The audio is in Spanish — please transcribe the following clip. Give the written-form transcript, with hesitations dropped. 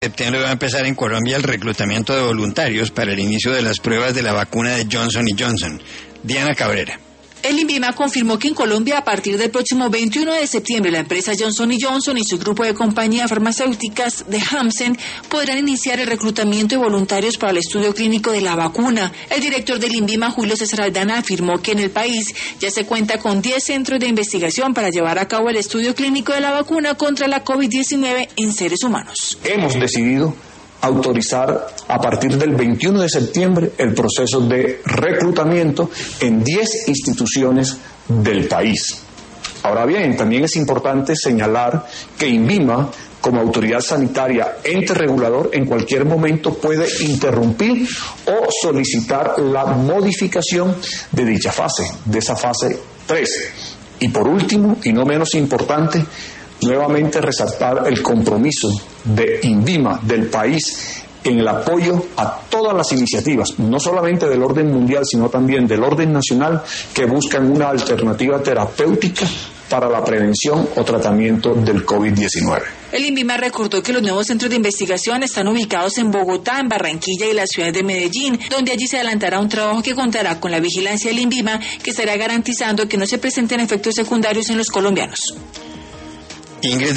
septiembre va a empezar en Colombia el reclutamiento de voluntarios para el inicio de las pruebas de la vacuna de Johnson & Johnson. Diana Cabrera. El INVIMA confirmó que en Colombia, a partir del próximo 21 de septiembre, la empresa Johnson & Johnson y su grupo de compañías farmacéuticas de Janssen podrán iniciar el reclutamiento de voluntarios para el estudio clínico de la vacuna. El director del INVIMA, Julio César Aldana, afirmó que en el país ya se cuenta con 10 centros de investigación para llevar a cabo el estudio clínico de la vacuna contra la COVID-19 en seres humanos. Hemos decidido autorizar a partir del 21 de septiembre el proceso de reclutamiento en 10 instituciones del país. Ahora bien, también es importante señalar que INVIMA, como autoridad sanitaria, ente regulador, en cualquier momento puede interrumpir o solicitar la modificación de dicha fase, de esa fase 3. Y por último, y no menos importante, nuevamente resaltar el compromiso de INVIMA, del país, en el apoyo a todas las iniciativas, no solamente del orden mundial, sino también del orden nacional, que buscan una alternativa terapéutica para la prevención o tratamiento del COVID-19. El INVIMA recordó que los nuevos centros de investigación están ubicados en Bogotá, en Barranquilla y la ciudad de Medellín, donde allí se adelantará un trabajo que contará con la vigilancia del INVIMA, que estará garantizando que no se presenten efectos secundarios en los colombianos. Ingrid